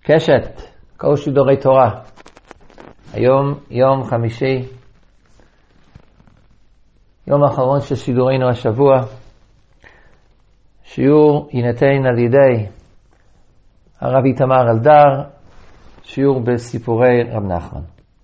קשת, כל שידורי תורה. היום יום חמישי, יום האחרון של שידורינו השבוע. שיעור יינתן על ידי הרב איתמר אלדר, שיעור בסיפורי רב נחמן.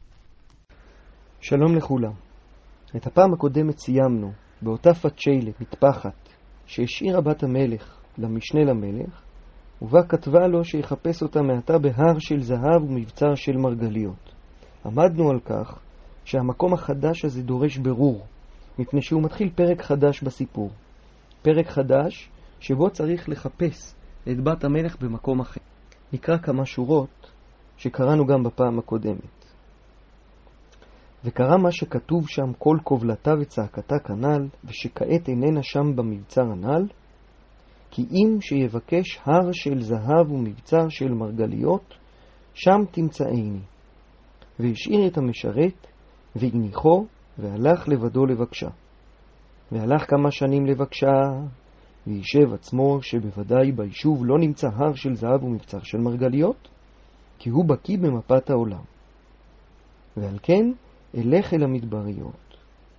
שלום לכולם. את הפעם הקודמת סיימנו באותה פצ'יילה מטפחת שהשאירה בת המלך למשנה למלך, ובה כתבה לו שיחפש אותה מעתה בהר של זהב ומבצר של מרגליות. עמדנו על כך שהמקום החדש הזה דורש ברור, מפני שהוא מתחיל פרק חדש בסיפור. פרק חדש שבו צריך לחפש את בת המלך במקום אחר. נקרא כמה שורות שקראנו גם בפעם הקודמת. וקרא מה שכתוב שם כל קובלתה וצעקתה כנ"ל, ושכעת איננה שם במבצר הנ"ל, כי אם שיבקש הר של זהב ומבצר של מרגליות, שם תמצאני. והשאיר את המשרת, והניחו, והלך לבדו לבקשה. והלך כמה שנים לבקשה, וישב עצמו שבוודאי ביישוב לא נמצא הר של זהב ומבצר של מרגליות, כי הוא בקיא במפת העולם. ועל כן אלך אל המדבריות.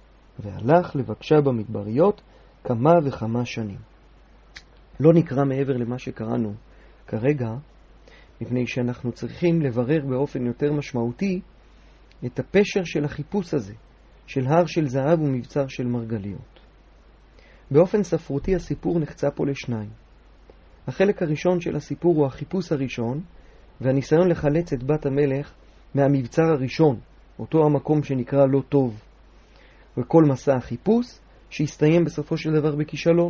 והלך לבקשה במדבריות כמה וכמה שנים. לא נקרא מעבר למה שקראנו כרגע, מפני שאנחנו צריכים לברר באופן יותר משמעותי את הפשר של החיפוש הזה, של הר של זהב ומבצר של מרגליות. באופן ספרותי הסיפור נחצה פה לשניים. החלק הראשון של הסיפור הוא החיפוש הראשון, והניסיון לחלץ את בת המלך מהמבצר הראשון, אותו המקום שנקרא לא טוב, וכל מסע החיפוש שהסתיים בסופו של דבר בכישלון.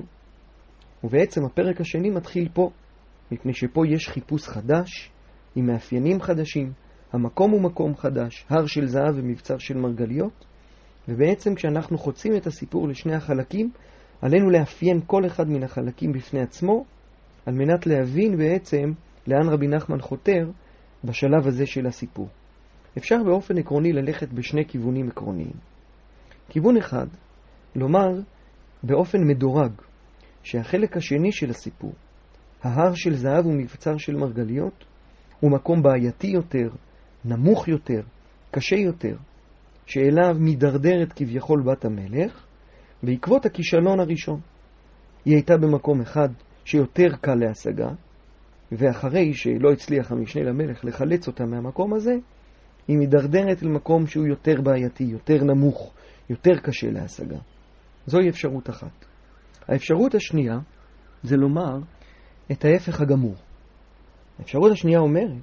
ובעצם הפרק השני מתחיל פה, מפני שפה יש חיפוש חדש, עם מאפיינים חדשים, המקום הוא מקום חדש, הר של זהב ומבצר של מרגליות, ובעצם כשאנחנו חוצים את הסיפור לשני החלקים, עלינו לאפיין כל אחד מן החלקים בפני עצמו, על מנת להבין בעצם לאן רבי נחמן חותר בשלב הזה של הסיפור. אפשר באופן עקרוני ללכת בשני כיוונים עקרוניים. כיוון אחד, לומר באופן מדורג, שהחלק השני של הסיפור, ההר של זהב ומבצר של מרגליות, הוא מקום בעייתי יותר, נמוך יותר, קשה יותר, שאליו מדרדרת כביכול בת המלך, בעקבות הכישלון הראשון. היא הייתה במקום אחד שיותר קל להשגה, ואחרי שלא הצליח המשנה למלך לחלץ אותה מהמקום הזה, היא מדרדרת למקום שהוא יותר בעייתי, יותר נמוך, יותר קשה להשגה. זוהי אפשרות אחת. האפשרות השנייה זה לומר את ההפך הגמור. האפשרות השנייה אומרת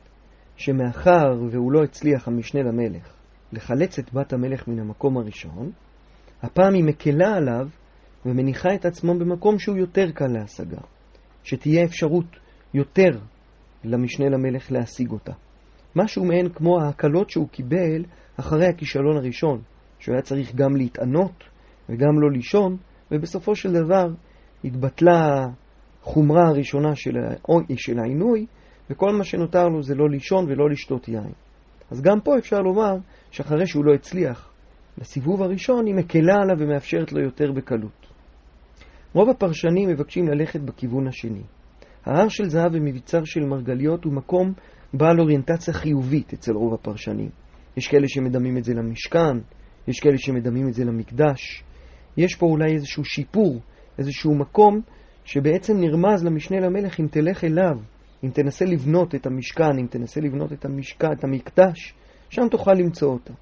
שמאחר והוא לא הצליח המשנה למלך לחלץ את בת המלך מן המקום הראשון, הפעם היא מקלה עליו ומניחה את עצמו במקום שהוא יותר קל להשגה, שתהיה אפשרות יותר למשנה למלך להשיג אותה. משהו מעין כמו ההקלות שהוא קיבל אחרי הכישלון הראשון, שהוא היה צריך גם להתענות וגם לא לישון, ובסופו של דבר התבטלה חומרה הראשונה של העינוי, וכל מה שנותר לו זה לא לישון ולא לשתות יין. אז גם פה אפשר לומר שאחרי שהוא לא הצליח לסיבוב הראשון, היא מקלה עליו ומאפשרת לו יותר בקלות. רוב הפרשנים מבקשים ללכת בכיוון השני. ההר של זהב ומבצר של מרגליות הוא מקום בעל אוריינטציה חיובית אצל רוב הפרשנים. יש כאלה שמדמים את זה למשכן, יש כאלה שמדמים את זה למקדש. יש פה אולי איזשהו שיפור, איזשהו מקום שבעצם נרמז למשנה למלך אם תלך אליו, אם תנסה לבנות את המשכן, אם תנסה לבנות את המקדש, שם תוכל למצוא אותה.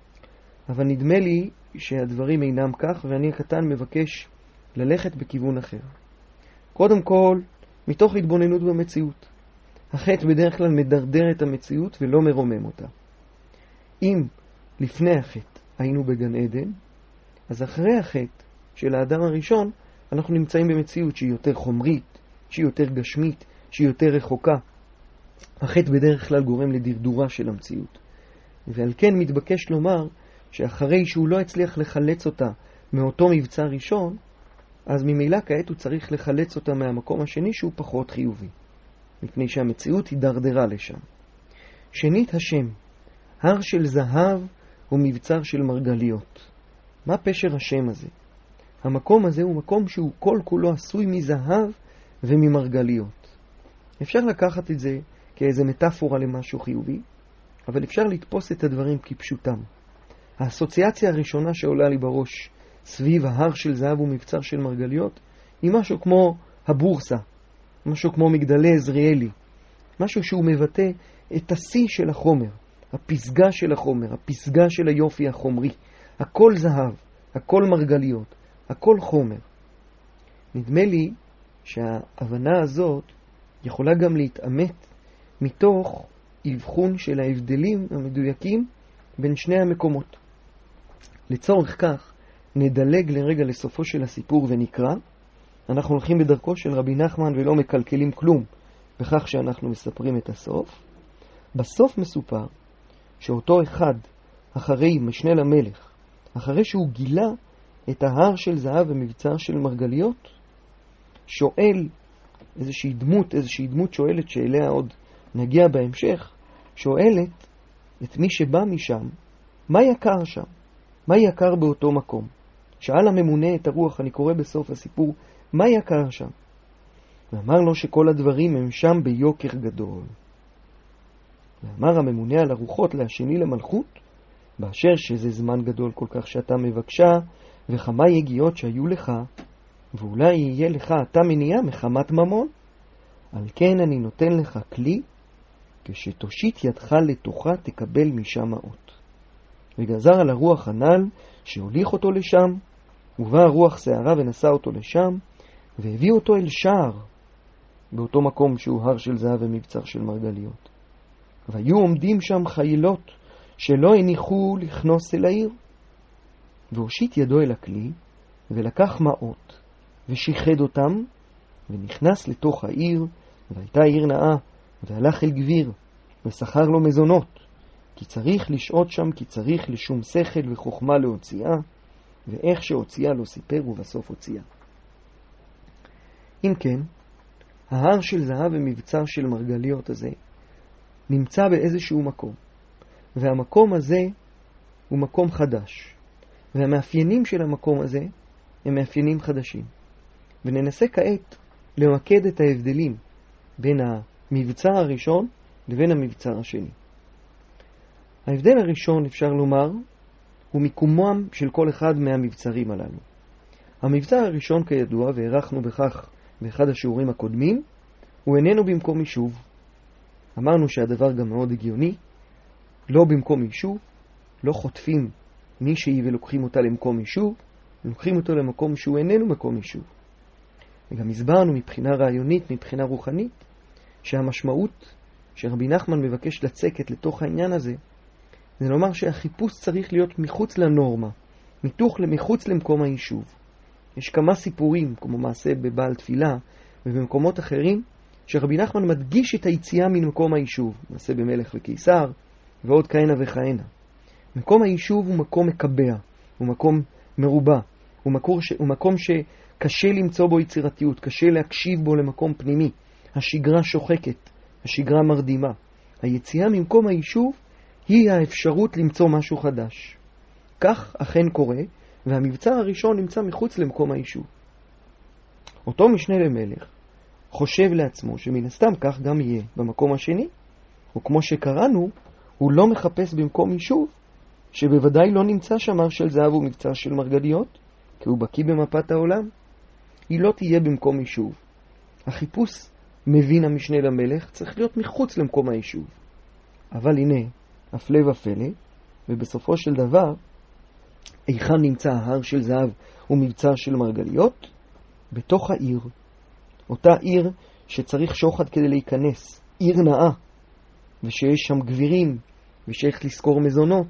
אבל נדמה לי שהדברים אינם כך, ואני הקטן מבקש ללכת בכיוון אחר. קודם כל, מתוך התבוננות במציאות. החטא בדרך כלל מדרדר את המציאות ולא מרומם אותה. אם לפני החטא היינו בגן עדן, אז אחרי החטא של האדם הראשון, אנחנו נמצאים במציאות שהיא יותר חומרית, שהיא יותר גשמית, שהיא יותר רחוקה. החטא בדרך כלל גורם לדרדורה של המציאות. ועל כן מתבקש לומר שאחרי שהוא לא הצליח לחלץ אותה מאותו מבצע ראשון, אז ממילא כעת הוא צריך לחלץ אותה מהמקום השני שהוא פחות חיובי, מפני שהמציאות הידרדרה לשם. שנית, השם, הר של זהב ומבצר של מרגליות. מה פשר השם הזה? המקום הזה הוא מקום שהוא כל כולו עשוי מזהב וממרגליות. אפשר לקחת את זה כאיזה מטאפורה למשהו חיובי, אבל אפשר לתפוס את הדברים כפשוטם. האסוציאציה הראשונה שעולה לי בראש סביב ההר של זהב ומבצר של מרגליות היא משהו כמו הבורסה, משהו כמו מגדלי עזריאלי, משהו שהוא מבטא את השיא של החומר, הפסגה של החומר, הפסגה של היופי החומרי. הכל זהב, הכל מרגליות, הכל חומר. נדמה לי שההבנה הזאת יכולה גם להתאמת מתוך אבחון של ההבדלים המדויקים בין שני המקומות. לצורך כך נדלג לרגע לסופו של הסיפור ונקרא. אנחנו הולכים בדרכו של רבי נחמן ולא מקלקלים כלום בכך שאנחנו מספרים את הסוף. בסוף מסופר שאותו אחד אחרי משנה למלך, אחרי שהוא גילה את ההר של זהב ומבצר של מרגליות, שואל איזושהי דמות שואלת שאליה עוד נגיע בהמשך, שואלת את מי שבא משם, מה יקר שם? מה יקר באותו מקום? שאל הממונה את הרוח, אני קורא בסוף הסיפור, מה יקר שם? ואמר לו שכל הדברים הם שם ביוקר גדול. ואמר הממונה על הרוחות להשני למלכות, באשר שזה זמן גדול כל כך שאתה מבקשה, וכמה יגיעות שהיו לך, ואולי יהיה לך אתה מניעה מחמת ממון. על כן אני נותן לך כלי, כשתושיט ידך לתוכה תקבל משם אות. וגזר על הרוח הנ"ל שהוליך אותו לשם, ובא הרוח שערה ונשא אותו לשם, והביא אותו אל שער, באותו מקום שהוא הר של זהב ומבצר של מרגליות. והיו עומדים שם חיילות שלא הניחו לכנוס אל העיר. והושיט ידו אל הכלי, ולקח מעות, ושיחד אותם, ונכנס לתוך העיר, והייתה עיר נאה, והלך אל גביר, ושכר לו מזונות, כי צריך לשעות שם, כי צריך לשום שכל וחוכמה להוציאה, ואיך שהוציאה לו סיפר ובסוף הוציאה. אם כן, ההר של זהב ומבצר של מרגליות הזה נמצא באיזשהו מקום, והמקום הזה הוא מקום חדש, והמאפיינים של המקום הזה הם מאפיינים חדשים. וננסה כעת למקד את ההבדלים בין המבצר הראשון לבין המבצר השני. ההבדל הראשון, אפשר לומר, הוא מיקומם של כל אחד מהמבצרים הללו. המבצר הראשון, כידוע, והערכנו בכך באחד השיעורים הקודמים, הוא איננו במקום יישוב. אמרנו שהדבר גם מאוד הגיוני, לא במקום יישוב, לא חוטפים מישהי ולוקחים אותה למקום יישוב, לוקחים אותו למקום שהוא איננו מקום יישוב. וגם הסברנו מבחינה רעיונית, מבחינה רוחנית, שהמשמעות שרבי נחמן מבקש לצקת לתוך העניין הזה, זה לומר שהחיפוש צריך להיות מחוץ לנורמה, מחוץ למקום היישוב. יש כמה סיפורים, כמו מעשה בבעל תפילה ובמקומות אחרים, שרבי נחמן מדגיש את היציאה ממקום היישוב, מעשה במלך וקיסר ועוד כהנה וכהנה. מקום היישוב הוא מקום מקבע, הוא מקום מרובע, הוא מקום שקשה למצוא בו יצירתיות, קשה להקשיב בו למקום פנימי. השגרה שוחקת, השגרה מרדימה. היציאה ממקום היישוב היא האפשרות למצוא משהו חדש. כך אכן קורה, והמבצר הראשון נמצא מחוץ למקום היישוב. אותו משנה למלך חושב לעצמו שמן הסתם כך גם יהיה במקום השני, וכמו שקראנו, הוא לא מחפש במקום יישוב, שבוודאי לא נמצא שם הר של זהב ומבצר של מרגליות, כי הוא בקיא במפת העולם. היא לא תהיה במקום יישוב. החיפוש, מבין המשנה למלך, צריך להיות מחוץ למקום היישוב. אבל הנה, הפלא ופלא, ובסופו של דבר, היכן נמצא ההר של זהב ומבצר של מרגליות? בתוך העיר. אותה עיר שצריך שוחד כדי להיכנס. עיר נאה. ושיש שם גבירים, ושאיך לזכור מזונות.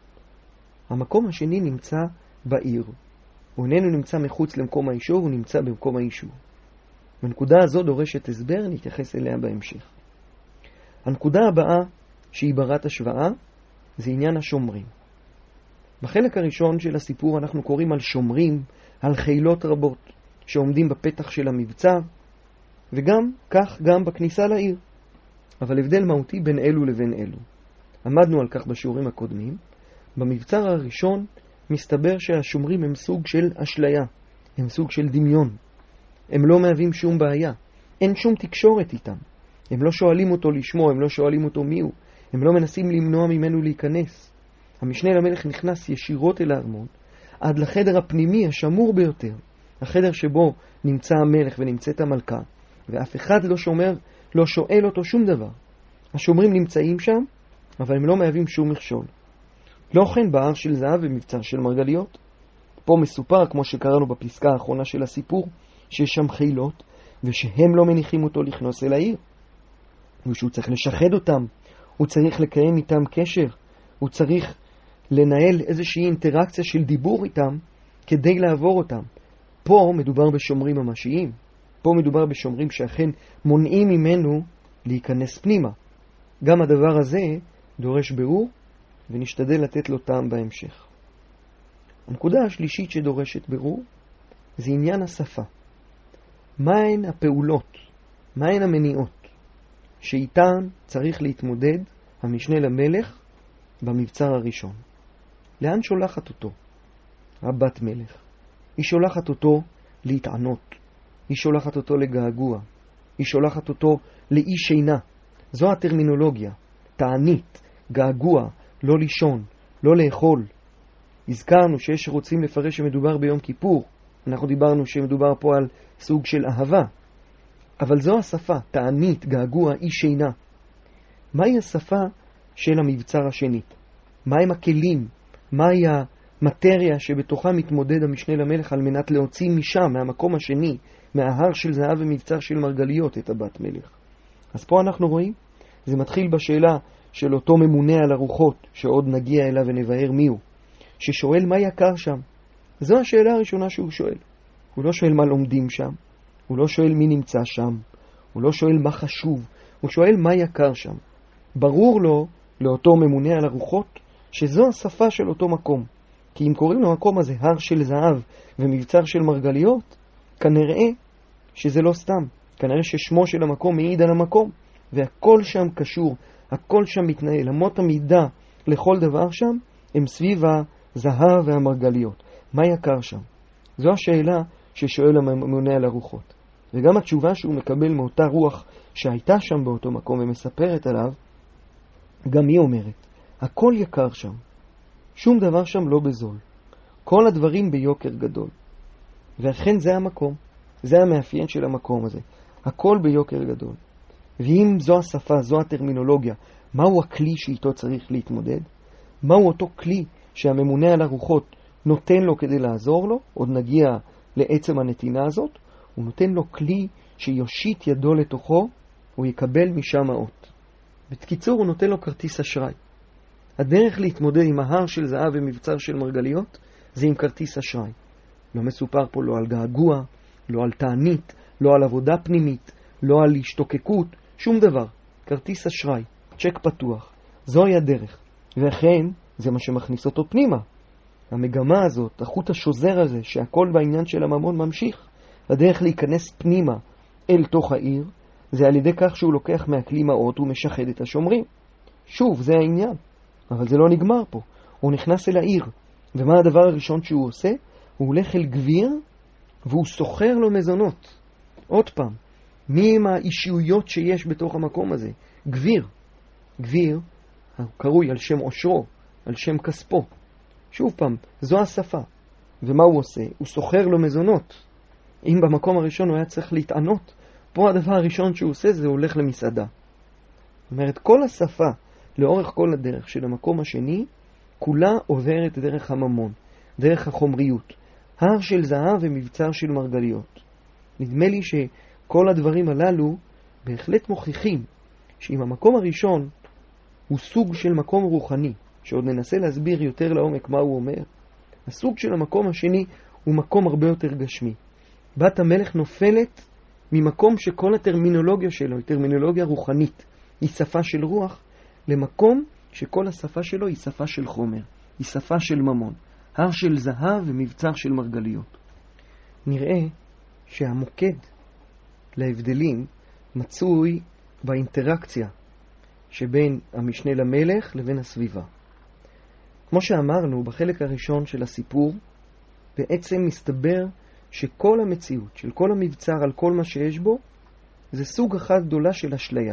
המקום השני נמצא בעיר. הוא איננו נמצא מחוץ למקום היישוב, הוא נמצא במקום היישוב. הנקודה הזו דורשת הסבר, נתייחס אליה בהמשך. הנקודה הבאה שהיא ברת השוואה, זה עניין השומרים. בחלק הראשון של הסיפור אנחנו קוראים על שומרים, על חילות רבות, שעומדים בפתח של המבצר, וגם כך גם בכניסה לעיר. אבל הבדל מהותי בין אלו לבין אלו. עמדנו על כך בשיעורים הקודמים. במבצר הראשון מסתבר שהשומרים הם סוג של אשליה, הם סוג של דמיון. הם לא מהווים שום בעיה. אין שום תקשורת איתם. הם לא שואלים אותו לשמו, הם לא שואלים אותו מי הוא, הם לא מנסים למנוע ממנו להיכנס. המשנה למלך נכנס ישירות אל הארמון, עד לחדר הפנימי השמור ביותר, החדר שבו נמצא המלך ונמצאת המלכה, ואף אחד לא שואל אותו שום דבר. השומרים נמצאים שם, אבל הם לא מהווים שום מכשול. לא כן בהר של זהב ומבצר של מרגליות. פה מסופר, כמו שקראנו בפסקה האחרונה של הסיפור, שיש שם חילות, ושהם לא מניחים אותו לכנוס אל העיר. ושהוא צריך לשחד אותם, הוא צריך לקיים איתם קשר, הוא צריך לנהל איזושהי אינטראקציה של דיבור איתם, כדי לעבור אותם. פה מדובר בשומרים ממשיים, פה מדובר בשומרים שאכן מונעים ממנו להיכנס פנימה. גם הדבר הזה דורש בירור, ונשתדל לתת לו טעם בהמשך. הנקודה השלישית שדורשת בירור, זה עניין השפה. מהן הפעולות, מהן המניעות, שאיתן צריך להתמודד המשנה למלך במבצר הראשון. לאן שולחת אותו הבת מלך? היא שולחת אותו להתענות, היא שולחת אותו לגעגוע, היא שולחת אותו לאי שינה. זו הטרמינולוגיה, תענית, געגוע, לא לישון, לא לאכול. הזכרנו שיש שרוצים לפרש שמדובר ביום כיפור, אנחנו דיברנו שמדובר פה על סוג של אהבה, אבל זו השפה, תענית, געגוע, אי שינה. מהי השפה של המבצר השני? מהם הכלים? מהי המטריה שבתוכה מתמודד המשנה למלך על מנת להוציא משם, מהמקום השני, מההר של זהב ומבצר של מרגליות, את הבת מלך? אז פה אנחנו רואים, זה מתחיל בשאלה של אותו ממונה על הרוחות, שעוד נגיע אליו ונבהר מיהו, ששואל מה יקר שם. זו השאלה הראשונה שהוא שואל. הוא לא שואל מה לומדים שם, הוא לא שואל מי נמצא שם, הוא לא שואל מה חשוב, הוא שואל מה יקר שם. ברור לו, לאותו ממונה על הרוחות, שזו השפה של אותו מקום. כי אם קוראים למקום הזה הר של זהב ומבצר של מרגליות, כנראה שזה לא סתם. כנראה ששמו של המקום מעיד על המקום, והכל שם קשור, הכל שם מתנהל. אמות המידה לכל דבר שם הם סביב הזהב והמרגליות. מה יקר שם? זו השאלה ששואל הממונה על הרוחות. וגם התשובה שהוא מקבל מאותה רוח שהייתה שם באותו מקום ומספרת עליו, גם היא אומרת, הכל יקר שם. שום דבר שם לא בזול. כל הדברים ביוקר גדול. ואכן זה המקום. זה המאפיין של המקום הזה. הכל ביוקר גדול. ואם זו השפה, זו הטרמינולוגיה, מהו הכלי שאיתו צריך להתמודד? מהו אותו כלי שהממונה על הרוחות נותן לו כדי לעזור לו? עוד נגיע לעצם הנתינה הזאת. הוא נותן לו כלי שיושיט ידו לתוכו, הוא יקבל משם האות. בקיצור, הוא נותן לו כרטיס אשראי. הדרך להתמודד עם ההר של זהב ומבצר של מרגליות, זה עם כרטיס אשראי. לא מסופר פה לא על געגוע, לא על תענית, לא על עבודה פנימית, לא על השתוקקות, שום דבר. כרטיס אשראי, צ'ק פתוח. זוהי הדרך. וכן, זה מה שמכניס אותו פנימה. המגמה הזאת, החוט השוזר הזה, שהכל בעניין של הממון ממשיך, הדרך להיכנס פנימה אל תוך העיר, זה על ידי כך שהוא לוקח מהכלי מעות ומשחד את השומרים. שוב, זה העניין. אבל זה לא נגמר פה. הוא נכנס אל העיר. ומה הדבר הראשון שהוא עושה? הוא הולך אל גביר, והוא סוחר לו מזונות. עוד פעם, מי הם האישיויות שיש בתוך המקום הזה? גביר. גביר, קרוי על שם עושרו, על שם כספו. שוב פעם, זו השפה. ומה הוא עושה? הוא סוחר לו מזונות. אם במקום הראשון הוא היה צריך להתענות, פה הדבר הראשון שהוא עושה זה הולך למסעדה. זאת אומרת, כל השפה, לאורך כל הדרך של המקום השני, כולה עוברת דרך הממון, דרך החומריות. הר של זהב ומבצר של מרגליות. נדמה לי שכל הדברים הללו בהחלט מוכיחים שאם המקום הראשון הוא סוג של מקום רוחני, שעוד ננסה להסביר יותר לעומק מה הוא אומר, הסוג של המקום השני הוא מקום הרבה יותר גשמי. בת המלך נופלת ממקום שכל הטרמינולוגיה שלו היא טרמינולוגיה רוחנית, היא שפה של רוח, למקום שכל השפה שלו היא שפה של חומר, היא שפה של ממון, הר של זהב ומבצר של מרגליות. נראה שהמוקד להבדלים מצוי באינטראקציה שבין המשנה למלך לבין הסביבה. כמו שאמרנו בחלק הראשון של הסיפור, בעצם מסתבר שכל המציאות של כל המבצר על כל מה שיש בו זה סוג אחד גדולה של אשליה.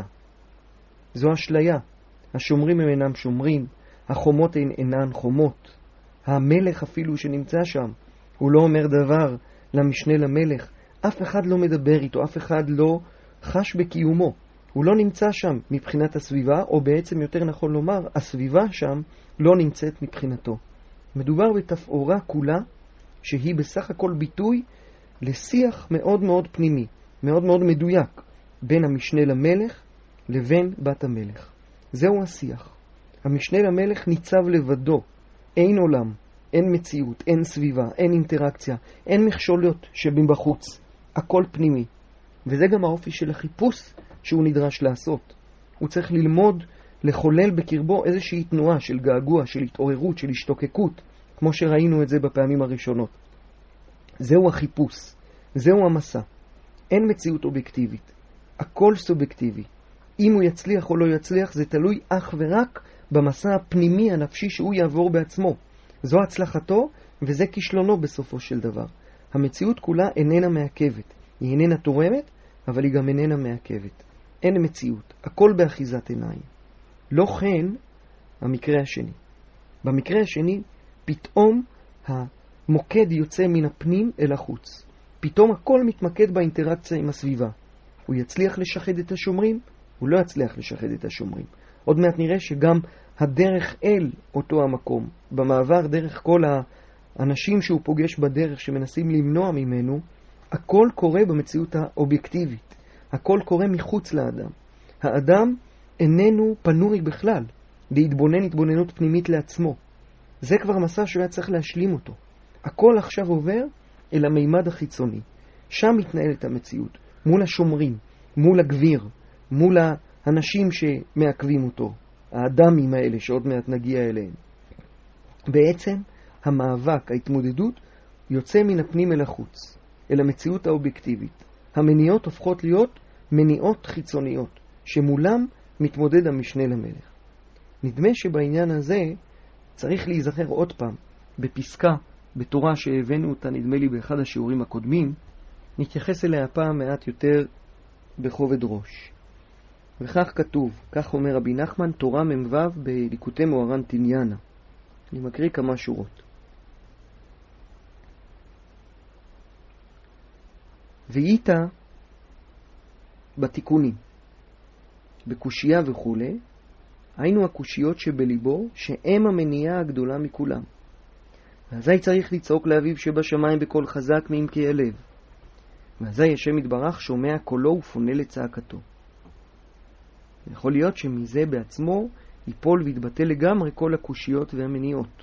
זו אשליה. השומרים הם אינם שומרים, החומות אינן חומות. המלך אפילו שנמצא שם, הוא לא אומר דבר למשנה למלך, אף אחד לא מדבר איתו, אף אחד לא חש בקיומו. הוא לא נמצא שם מבחינת הסביבה, או בעצם יותר נכון לומר, הסביבה שם לא נמצאת מבחינתו. מדובר בתפאורה כולה, שהיא בסך הכל ביטוי לשיח מאוד מאוד פנימי, מאוד מאוד מדויק, בין המשנה למלך לבין בת המלך. זהו השיח. המשנה למלך ניצב לבדו, אין עולם, אין מציאות, אין סביבה, אין אינטראקציה, אין מכשולות שבחוץ, הכל פנימי. וזה גם האופי של החיפוש שהוא נדרש לעשות. הוא צריך ללמוד לחולל בקרבו איזושהי תנועה של געגוע, של התעוררות, של השתוקקות, כמו שראינו את זה בפעמים הראשונות. זהו החיפוש, זהו המסע. אין מציאות אובייקטיבית, הכל סובייקטיבי. אם הוא יצליח או לא יצליח, זה תלוי אך ורק במסע הפנימי הנפשי שהוא יעבור בעצמו. זו הצלחתו וזה כישלונו בסופו של דבר. המציאות כולה איננה מעכבת. היא איננה תורמת, אבל היא גם איננה מעכבת. אין מציאות, הכל באחיזת עיניים. לא כן המקרה השני. במקרה השני, פתאום המוקד יוצא מן הפנים אל החוץ. פתאום הכל מתמקד באינטראקציה עם הסביבה. הוא יצליח לשחד את השומרים? הוא לא יצליח לשחד את השומרים. עוד מעט נראה שגם הדרך אל אותו המקום, במעבר דרך כל האנשים שהוא פוגש בדרך שמנסים למנוע ממנו, הכל קורה במציאות האובייקטיבית. הכל קורה מחוץ לאדם. האדם איננו פנוי בכלל להתבונן התבוננות פנימית לעצמו. זה כבר מסע שהוא היה צריך להשלים אותו. הכל עכשיו עובר אל המימד החיצוני. שם מתנהלת המציאות, מול השומרים, מול הגביר, מול האנשים שמעכבים אותו, האדמים האלה שעוד מעט נגיע אליהם. בעצם המאבק, ההתמודדות, יוצא מן הפנים אל החוץ, אל המציאות האובייקטיבית. המניעות הופכות להיות מניעות חיצוניות, שמולם מתמודד המשנה למלך. נדמה שבעניין הזה צריך להיזכר עוד פעם בפסקה בתורה שהבאנו אותה, נדמה לי באחד השיעורים הקודמים, נתייחס אליה פעם מעט יותר בכובד ראש. וכך כתוב, כך אומר רבי נחמן, תורה ממבב בליקוטי מוהר"ן תניאנה. אני מקריא כמה שורות. ואיתה בתיקונים, בקושייה וכו', היינו הקושיות שבליבו, שהם המניעה הגדולה מכולם. ואזי צריך לצעוק לאביו שבשמיים בקול חזק מעמקי הלב. ואזי השם יתברך שומע קולו ופונה לצעקתו. יכול להיות שמזה בעצמו ייפול ויתבטא לגמרי כל הקושיות והמניעות.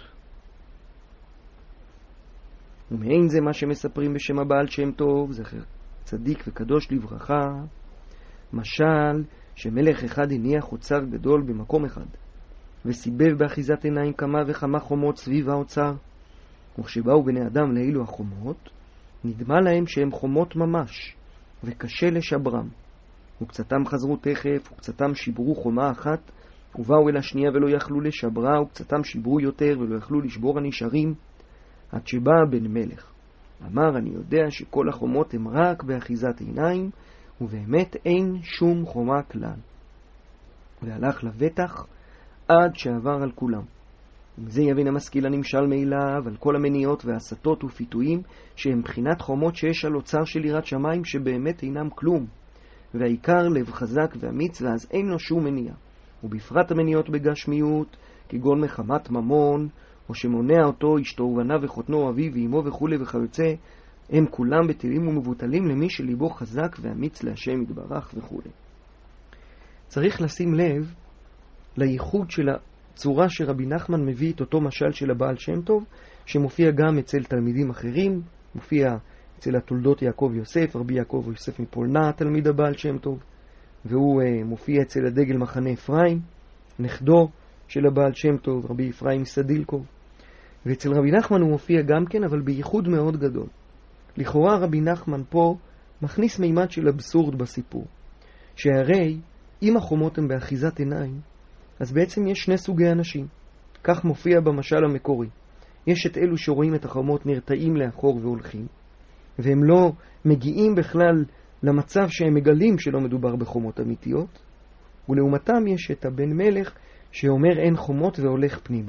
ומעין זה מה שמספרים בשם הבעל שם טוב, זכר צדיק וקדוש לברכה, משל שמלך אחד הניח אוצר גדול במקום אחד, וסיבב באחיזת עיניים כמה וכמה חומות סביב האוצר. וכשבאו בני אדם לאילו החומות, נדמה להם שהם חומות ממש, וקשה לשברם. וקצתם חזרו תכף, וקצתם שיברו חומה אחת, ובאו אל השנייה ולא יכלו לשברה, וקצתם שיברו יותר ולא יכלו לשבור הנשארים, עד שבא בן מלך. אמר, אני יודע שכל החומות הם רק באחיזת עיניים, ובאמת אין שום חומה כלל. והלך לבטח עד שעבר על כולם. עם זה יבין המשכיל הנמשל מאליו על כל המניעות והסתות ופיתויים שהם בחינת חומות שיש על אוצר של יראת שמיים שבאמת אינם כלום. והעיקר לב חזק ואמיץ ואז אין לו שום מניע. ובפרט המניעות בגשמיות כגון מחמת ממון או שמונע אותו אשתו ובניו וחותנו אביו ואמו וכו' וכיוצא, הם כולם בטלים ומבוטלים למי שליבו חזק ואמיץ להשם יתברך וכו'. צריך לשים לב לייחוד של הצורה שרבי נחמן מביא את אותו משל של הבעל שם טוב, שמופיע גם אצל תלמידים אחרים, מופיע אצל התולדות יעקב יוסף, רבי יעקב יוסף מפולנה, תלמיד הבעל שם טוב, והוא מופיע אצל הדגל מחנה אפרים, נכדו של הבעל שם טוב, רבי אפרים מסדילקוב. ואצל רבי נחמן הוא מופיע גם כן, אבל בייחוד מאוד גדול. לכאורה רבי נחמן פה מכניס מימד של אבסורד בסיפור, שהרי אם החומות הן באחיזת עיניים, אז בעצם יש שני סוגי אנשים. כך מופיע במשל המקורי. יש את אלו שרואים את החומות נרתעים לאחור והולכים, והם לא מגיעים בכלל למצב שהם מגלים שלא מדובר בחומות אמיתיות, ולעומתם יש את הבן מלך שאומר אין חומות והולך פנימה.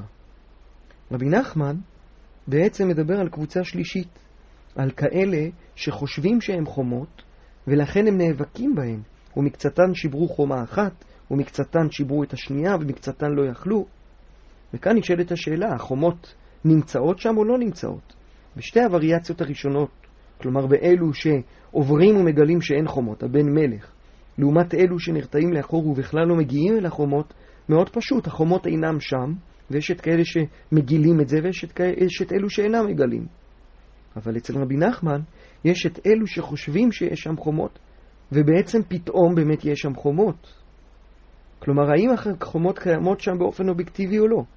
רבי נחמן בעצם מדבר על קבוצה שלישית, על כאלה שחושבים שהם חומות, ולכן הם נאבקים בהם, ומקצתן שיברו חומה אחת, ומקצתן שיברו את השנייה, ומקצתן לא יכלו. וכאן נשאלת השאלה, החומות נמצאות שם או לא נמצאות? בשתי הווריאציות הראשונות, כלומר באלו שעוברים ומגלים שאין חומות, הבן מלך, לעומת אלו שנרתעים לאחור ובכלל לא מגיעים אל החומות, מאוד פשוט, החומות אינם שם, ויש את כאלה שמגילים את זה, ויש את אלו שאינם מגלים. אבל אצל רבי נחמן יש את אלו שחושבים שיש שם חומות, ובעצם פתאום באמת יש שם חומות. כלומר, האם החומות קיימות שם באופן אובייקטיבי או לא?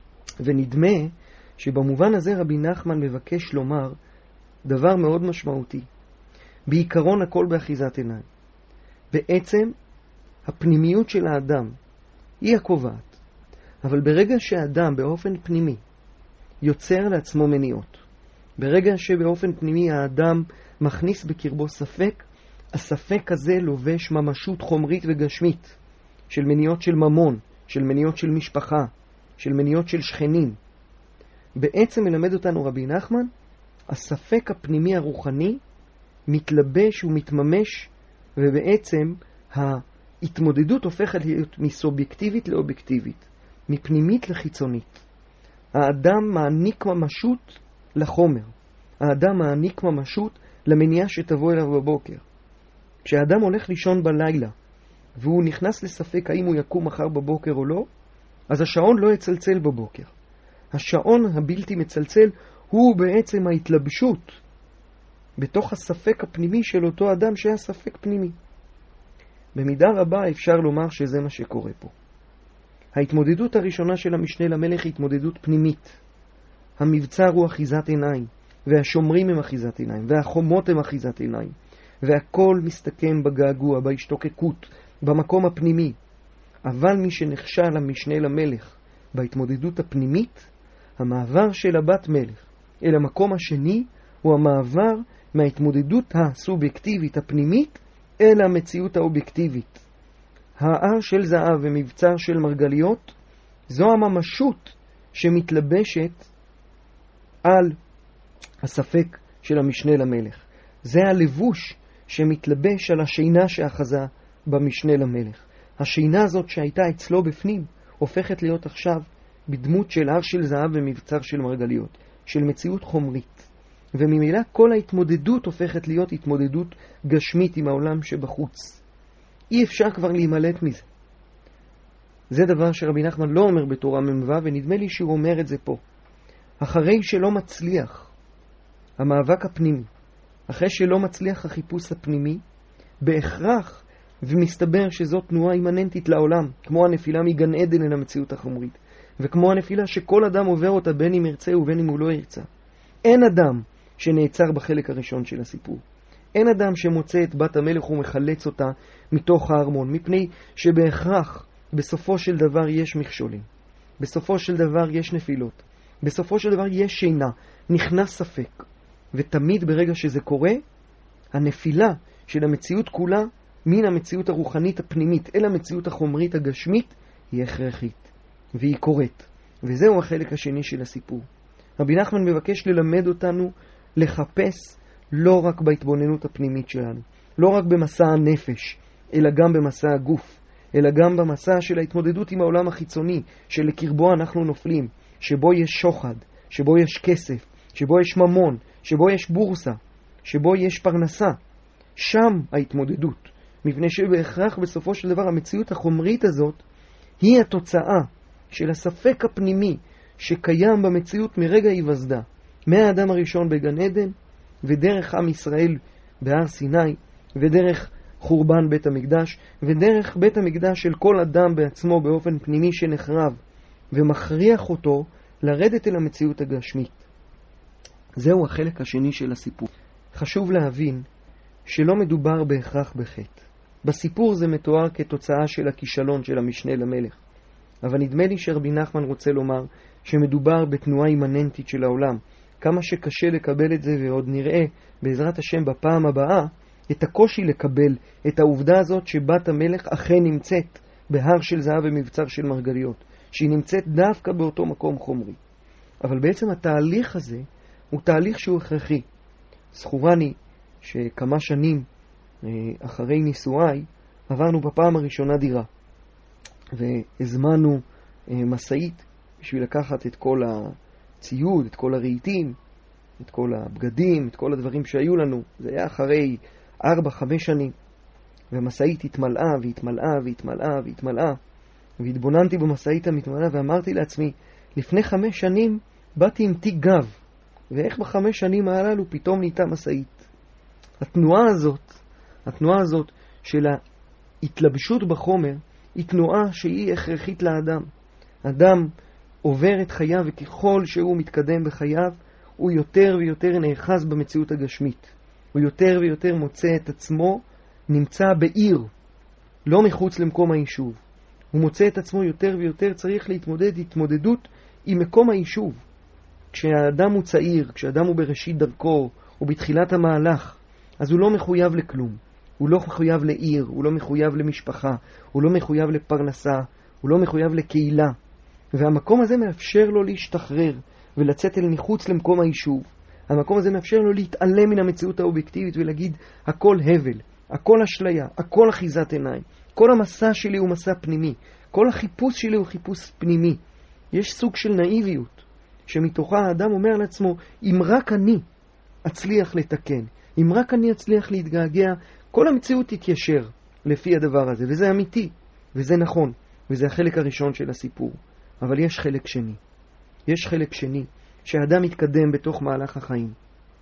ונדמה שבמובן הזה רבי נחמן מבקש לומר דבר מאוד משמעותי. בעיקרון הכל באחיזת עיניים. בעצם הפנימיות של האדם היא הקובעת. אבל ברגע שהאדם באופן פנימי יוצר לעצמו מניעות, ברגע שבאופן פנימי האדם מכניס בקרבו ספק, הספק הזה לובש ממשות חומרית וגשמית, של מניעות של ממון, של מניעות של משפחה, של מניעות של שכנים. בעצם מלמד אותנו רבי נחמן, הספק הפנימי הרוחני מתלבש ומתממש, ובעצם ההתמודדות הופכת להיות מסובייקטיבית לאובייקטיבית, מפנימית לחיצונית. האדם מעניק ממשות לחומר. האדם מעניק ממשות למניעה שתבוא אליו בבוקר. כשהאדם הולך לישון בלילה, והוא נכנס לספק האם הוא יקום מחר בבוקר או לא, אז השעון לא יצלצל בבוקר. השעון הבלתי מצלצל הוא בעצם ההתלבשות בתוך הספק הפנימי של אותו אדם שהיה ספק פנימי. במידה רבה אפשר לומר שזה מה שקורה פה. ההתמודדות הראשונה של המשנה למלך היא התמודדות פנימית. המבצר הוא אחיזת עיניים, והשומרים הם אחיזת עיניים, והחומות הם אחיזת עיניים, והכל מסתכם בגעגוע, בהשתוקקות, במקום הפנימי. אבל מי שנכשל המשנה למלך בהתמודדות הפנימית, המעבר של הבת מלך אל המקום השני הוא המעבר מההתמודדות הסובייקטיבית הפנימית אל המציאות האובייקטיבית. ההר של זהב ומבצר של מרגליות זו הממשות שמתלבשת על הספק של המשנה למלך. זה הלבוש שמתלבש על השינה שאחזה במשנה למלך. השינה הזאת שהייתה אצלו בפנים הופכת להיות עכשיו בדמות של הר של זהב ומבצר של מרגליות, של מציאות חומרית. וממילא כל ההתמודדות הופכת להיות התמודדות גשמית עם העולם שבחוץ. אי אפשר כבר להימלט מזה. זה דבר שרבי נחמן לא אומר בתורה ממבה, ונדמה לי שהוא אומר את זה פה. אחרי שלא מצליח המאבק הפנימי, אחרי שלא מצליח החיפוש הפנימי, בהכרח, ומסתבר שזאת תנועה אימננטית לעולם, כמו הנפילה מגן עדן אל המציאות החומרית, וכמו הנפילה שכל אדם עובר אותה בין אם ירצה ובין אם הוא לא ירצה. אין אדם שנעצר בחלק הראשון של הסיפור. אין אדם שמוצא את בת המלך ומחלץ אותה מתוך הארמון, מפני שבהכרח בסופו של דבר יש מכשולים. בסופו של דבר יש נפילות. בסופו של דבר יש שינה, נכנס ספק. ותמיד ברגע שזה קורה, הנפילה של המציאות כולה מן המציאות הרוחנית הפנימית אל המציאות החומרית הגשמית היא הכרחית והיא קורית. וזהו החלק השני של הסיפור. רבי נחמן מבקש ללמד אותנו לחפש לא רק בהתבוננות הפנימית שלנו, לא רק במסע הנפש, אלא גם במסע הגוף, אלא גם במסע של ההתמודדות עם העולם החיצוני, שלקרבו אנחנו נופלים, שבו יש שוחד, שבו יש כסף, שבו יש ממון, שבו יש בורסה, שבו יש פרנסה. שם ההתמודדות, מפני שבהכרח בסופו של דבר המציאות החומרית הזאת היא התוצאה של הספק הפנימי שקיים במציאות מרגע היווסדה, מהאדם הראשון בגן עדן, ודרך עם ישראל בהר סיני, ודרך חורבן בית המקדש, ודרך בית המקדש של כל אדם בעצמו באופן פנימי שנחרב, ומכריח אותו לרדת אל המציאות הגשמית. זהו החלק השני של הסיפור. חשוב להבין שלא מדובר בהכרח בחטא. בסיפור זה מתואר כתוצאה של הכישלון של המשנה למלך. אבל נדמה לי שרבי נחמן רוצה לומר שמדובר בתנועה אימננטית של העולם. כמה שקשה לקבל את זה, ועוד נראה בעזרת השם בפעם הבאה, את הקושי לקבל את העובדה הזאת שבת המלך אכן נמצאת בהר של זהב ומבצר של מרגליות, שהיא נמצאת דווקא באותו מקום חומרי. אבל בעצם התהליך הזה הוא תהליך שהוא הכרחי. זכורני שכמה שנים אחרי נישואיי עברנו בפעם הראשונה דירה, והזמנו מסעית בשביל לקחת את כל הציוד, את כל הרהיטים, את כל הבגדים, את כל הדברים שהיו לנו. זה היה אחרי 4-5 שנים, והמסעית התמלאה והתמלאה והתמלאה והתמלאה, והתבוננתי במסעית המתמלאה ואמרתי לעצמי, לפני 5 שנים באתי עם תיק גב, ואיך ב5 שנים הללו פתאום נהייתה מסעית. התנועה הזאת של ההתלבשות בחומר היא תנועה שהיא הכרחית לאדם. אדם עובר את חייו, וככל שהוא מתקדם בחייו הוא יותר ויותר נאחז במציאות הגשמית. הוא יותר ויותר מוצא את עצמו נמצא בעיר, לא מחוץ למקום היישוב. הוא מוצא את עצמו יותר ויותר צריך להתמודד התמודדות עם מקום היישוב. כשהאדם הוא צעיר, כשהאדם הוא בראשית דרכו, הוא בתחילת המהלך, אז הוא לא מחויב לכלום. הוא לא מחויב לעיר, הוא לא מחויב למשפחה, הוא לא מחויב לפרנסה, הוא לא מחויב לקהילה. והמקום הזה מאפשר לו להשתחרר ולצאת אל מחוץ למקום היישוב. המקום הזה מאפשר לו להתעלם מן המציאות האובייקטיבית ולהגיד, הכל הבל, הכל אשליה, הכל אחיזת עיניים. כל המסע שלי הוא מסע פנימי, כל החיפוש שלי הוא חיפוש פנימי. יש סוג של נאיביות שמתוכה האדם אומר לעצמו, אם רק אני אצליח לתקן, אם רק אני אצליח להתגעגע, כל המציאות תתיישר לפי הדבר הזה. וזה אמיתי, וזה נכון, וזה החלק הראשון של הסיפור. אבל יש חלק שני. יש חלק שני שהאדם מתקדם בתוך מהלך החיים.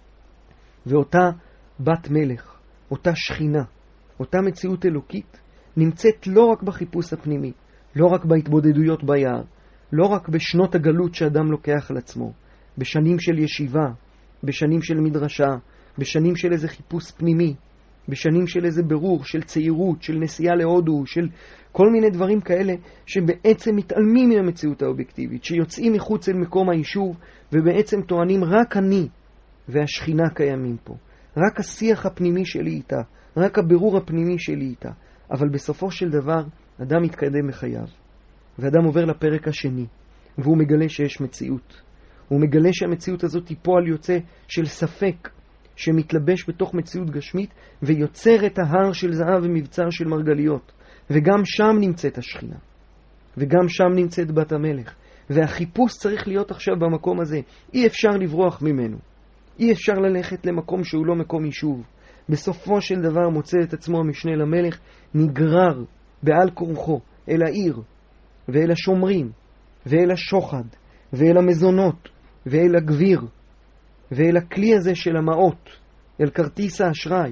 ואותה בת מלך, אותה שכינה, אותה מציאות אלוקית, נמצאת לא רק בחיפוש הפנימי, לא רק בהתבודדויות ביער, לא רק בשנות הגלות שאדם לוקח על עצמו, בשנים של ישיבה, בשנים של מדרשה, בשנים של איזה חיפוש פנימי, בשנים של איזה ברור, של צעירות, של נסיעה להודו, של כל מיני דברים כאלה שבעצם מתעלמים מן המציאות האובייקטיבית, שיוצאים מחוץ אל מקום היישוב ובעצם טוענים רק אני והשכינה קיימים פה. רק השיח הפנימי שלי איתה, רק הבירור הפנימי שלי איתה. אבל בסופו של דבר אדם מתקדם בחייו, ואדם עובר לפרק השני, והוא מגלה שיש מציאות. הוא מגלה שהמציאות הזאת היא פועל יוצא של ספק, שמתלבש בתוך מציאות גשמית, ויוצר את ההר של זהב ומבצר של מרגליות. וגם שם נמצאת השכינה, וגם שם נמצאת בת המלך. והחיפוש צריך להיות עכשיו במקום הזה. אי אפשר לברוח ממנו. אי אפשר ללכת למקום שהוא לא מקום יישוב. בסופו של דבר מוצא את עצמו המשנה למלך נגרר בעל כורחו אל העיר, ואל השומרים, ואל השוחד, ואל המזונות, ואל הגביר, ואל הכלי הזה של המעות, אל כרטיס האשראי,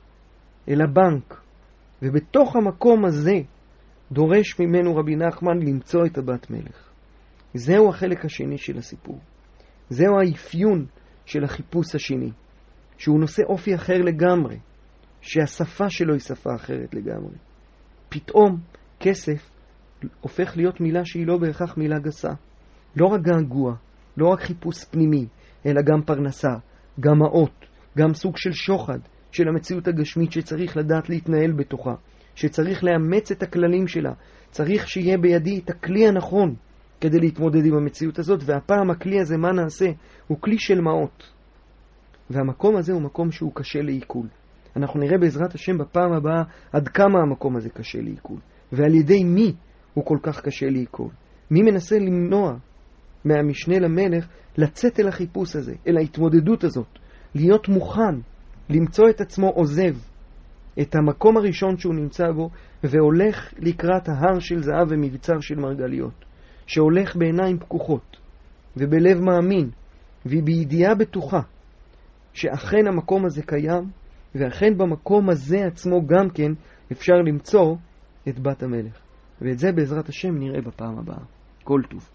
אל הבנק. ובתוך המקום הזה דורש ממנו רבי נחמן למצוא את הבת מלך. זהו החלק השני של הסיפור. זהו האפיון של החיפוש השני, שהוא נושא אופי אחר לגמרי, שהשפה שלו היא שפה אחרת לגמרי. פתאום כסף הופך להיות מילה שהיא לא בהכרח מילה גסה. לא רק געגוע, לא רק חיפוש פנימי, אלא גם פרנסה, גם מעות, גם סוג של שוחד של המציאות הגשמית שצריך לדעת להתנהל בתוכה, שצריך לאמץ את הכללים שלה, צריך שיהיה בידי את הכלי הנכון כדי להתמודד עם המציאות הזאת, והפעם הכלי הזה, מה נעשה? הוא כלי של מעות. והמקום הזה הוא מקום שהוא קשה לעיכול. אנחנו נראה בעזרת השם בפעם הבאה עד כמה המקום הזה קשה לעיכול, ועל ידי מי הוא כל כך קשה לעיכול. מי מנסה למנוע מהמשנה למלך לצאת אל החיפוש הזה, אל ההתמודדות הזאת, להיות מוכן, למצוא את עצמו עוזב את המקום הראשון שהוא נמצא בו, והולך לקראת ההר של זהב ומבצר של מרגליות, שהולך בעיניים פקוחות, ובלב מאמין, ובידיעה בטוחה, שאכן המקום הזה קיים, ואכן במקום הזה עצמו גם כן אפשר למצוא את בת המלך. ואת זה בעזרת השם נראה בפעם הבאה. כל טוב.